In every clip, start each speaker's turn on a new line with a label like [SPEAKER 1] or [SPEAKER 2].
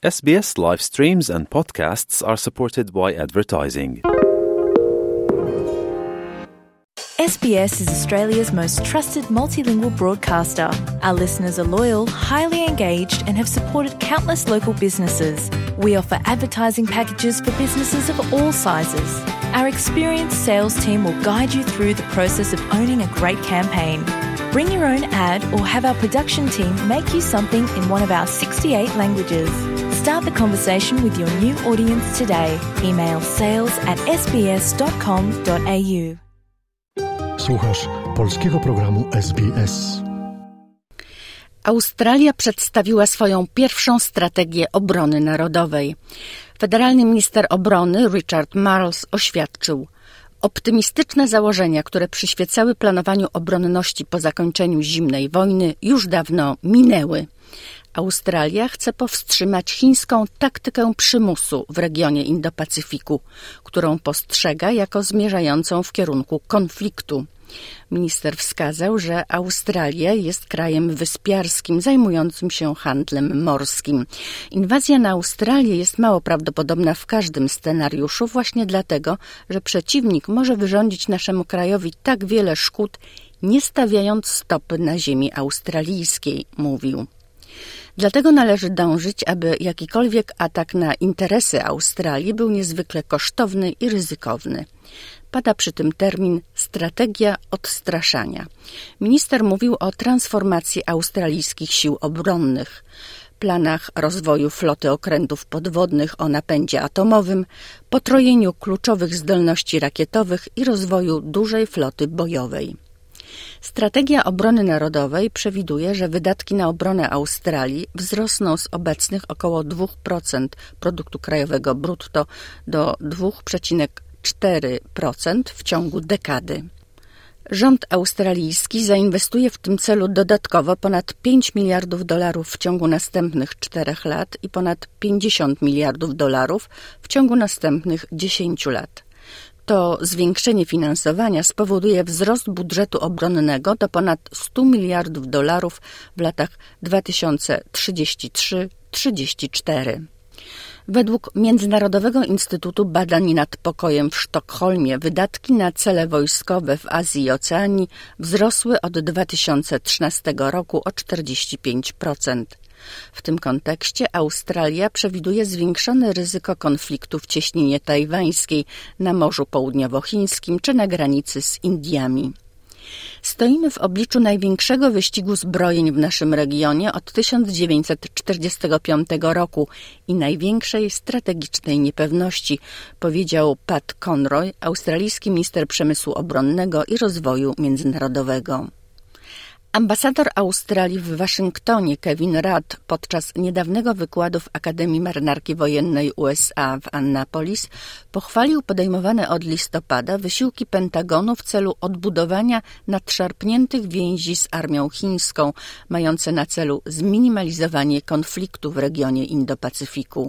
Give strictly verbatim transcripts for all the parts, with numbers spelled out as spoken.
[SPEAKER 1] S B S live streams and podcasts are supported by advertising.
[SPEAKER 2] S B S is Australia's most trusted multilingual broadcaster. Our listeners are loyal, highly engaged, and have supported countless local businesses. We offer advertising packages for businesses of all sizes. Our experienced sales team will guide you through the process of owning a great campaign. Bring your own ad or have our production team make you something in one of our sixty-eight languages. Start the conversation with your new audience today. Email sales at s b s dot com dot a u.
[SPEAKER 3] Słuchasz polskiego programu S B S.
[SPEAKER 4] Australia przedstawiła swoją pierwszą strategię obrony narodowej. Federalny minister obrony Richard Marles oświadczył: optymistyczne założenia, które przyświecały planowaniu obronności po zakończeniu zimnej wojny, już dawno minęły. Australia chce powstrzymać chińską taktykę przymusu w regionie Indo-Pacyfiku, którą postrzega jako zmierzającą w kierunku konfliktu. Minister wskazał, że Australia jest krajem wyspiarskim zajmującym się handlem morskim. Inwazja na Australię jest mało prawdopodobna w każdym scenariuszu właśnie dlatego, że przeciwnik może wyrządzić naszemu krajowi tak wiele szkód, nie stawiając stopy na ziemi australijskiej, mówił. Dlatego należy dążyć, aby jakikolwiek atak na interesy Australii był niezwykle kosztowny i ryzykowny. Pada przy tym termin strategia odstraszania. Minister mówił o transformacji australijskich sił obronnych, planach rozwoju floty okrętów podwodnych o napędzie atomowym, potrojeniu kluczowych zdolności rakietowych i rozwoju dużej floty bojowej. Strategia obrony narodowej przewiduje, że wydatki na obronę Australii wzrosną z obecnych około dwa procent produktu krajowego brutto do dwa przecinek cztery procent w ciągu dekady. Rząd australijski zainwestuje w tym celu dodatkowo ponad pięć miliardów dolarów w ciągu następnych czterech lat i ponad pięćdziesiąt miliardów dolarów w ciągu następnych dziesięciu lat. To zwiększenie finansowania spowoduje wzrost budżetu obronnego do ponad stu miliardów dolarów w latach dwa tysiące trzydziestym trzecim do trzydziestego czwartego. Według Międzynarodowego Instytutu Badań nad Pokojem w Sztokholmie wydatki na cele wojskowe w Azji i Oceanii wzrosły od dwa tysiące trzynastego roku o czterdzieści pięć procent. W tym kontekście Australia przewiduje zwiększone ryzyko konfliktu w cieśninie tajwańskiej, na Morzu Południowochińskim czy na granicy z Indiami. Stoimy w obliczu największego wyścigu zbrojeń w naszym regionie od tysiąc dziewięćset czterdziestego piątego roku i największej strategicznej niepewności, powiedział Pat Conroy, australijski minister przemysłu obronnego i rozwoju międzynarodowego. Ambasador Australii w Waszyngtonie Kevin Rudd podczas niedawnego wykładu w Akademii Marynarki Wojennej U S A w Annapolis pochwalił podejmowane od listopada wysiłki Pentagonu w celu odbudowania nadszarpniętych więzi z armią chińską, mające na celu zminimalizowanie konfliktu w regionie Indo-Pacyfiku.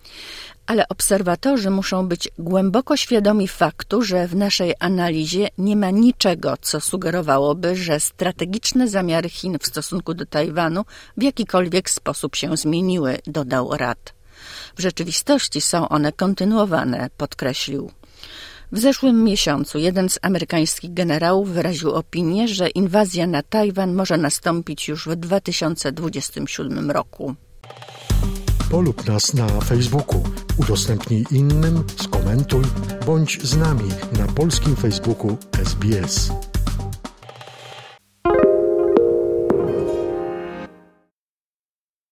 [SPEAKER 4] Ale obserwatorzy muszą być głęboko świadomi faktu, że w naszej analizie nie ma niczego, co sugerowałoby, że strategiczne zamiary Chin w stosunku do Tajwanu w jakikolwiek sposób się zmieniły, dodał Rudd. W rzeczywistości są one kontynuowane, podkreślił. W zeszłym miesiącu jeden z amerykańskich generałów wyraził opinię, że inwazja na Tajwan może nastąpić już w dwa tysiące dwudziestym siódmym roku.
[SPEAKER 3] Polub nas na Facebooku, udostępnij innym, skomentuj, bądź z nami na polskim Facebooku S B S.